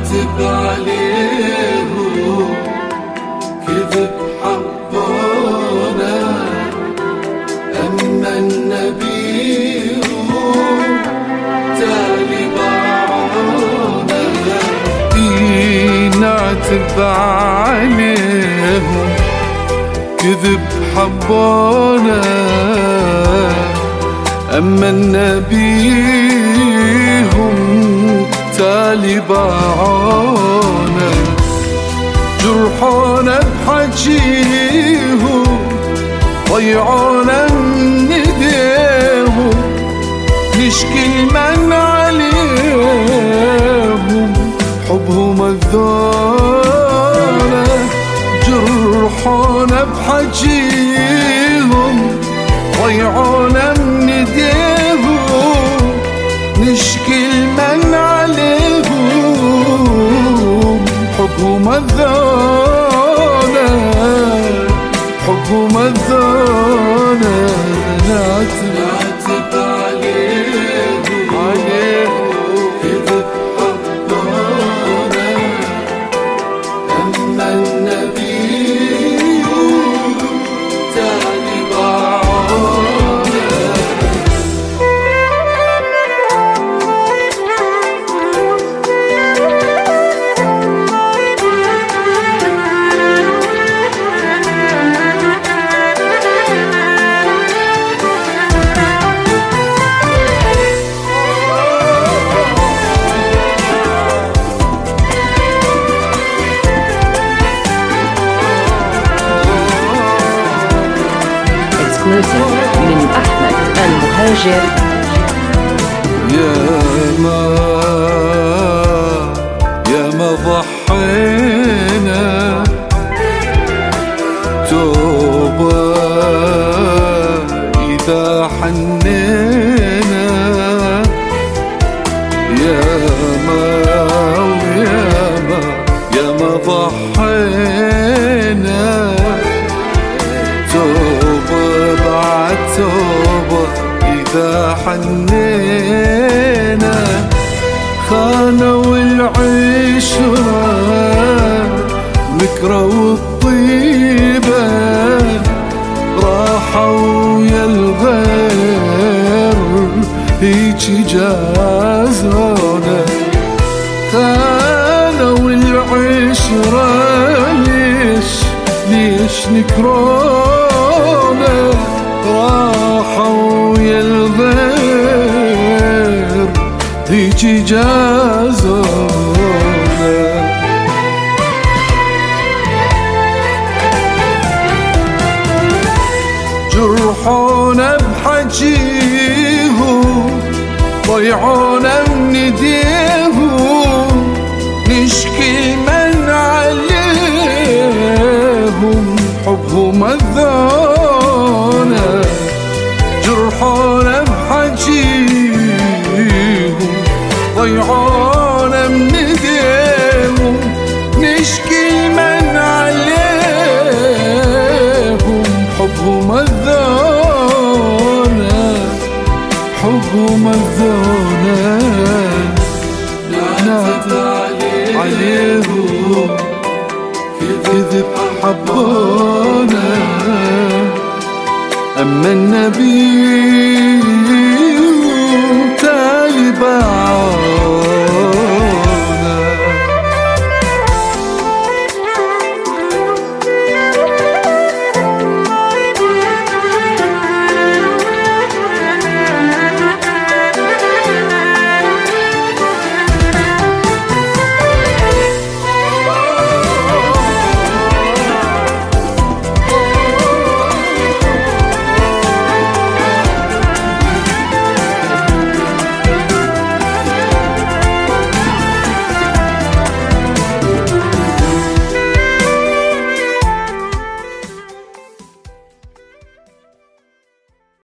نعتب عليهم كذب حبونا، أما النبي تالي باعونا. نعتب عليهم كذب حبونا، أما النبي هم تالي باعونا. جرحونا بحجيهم ضيعونا من ايديهم، نشكي المن عليهم حبهم الذونا. جرحونا بحجيهم ضيعونا من ايديهم، نشكي المن عليهم حبهم الذونا، حبهم الذونا. نعتب عليهم كذب حبونا، أما النبي تالي باعونا. من أحمد المهاجر. يا ما ضحينا توبة إذا حنينا، يا ما ضحينا توبة بعد توبة إذا حنينا. خانوا العشرة مكرة والطيبة، راحوا يا الغير هيجي جازونا. خانوا العشرة ليش نكرونا، راحوا يا الغير هيجي جازونا. جرحونا بحجيهم ضيعونا من ايديهم، نشكي المن عليهم حبهم الذونا. جرحونا بحجيهم ضيعونا من ايديهم، نشكي المن عليهم حبهم الذونا، حبهم الذونا. نعتب عليهم كذب حبونا، أما النبي تالي باعونا.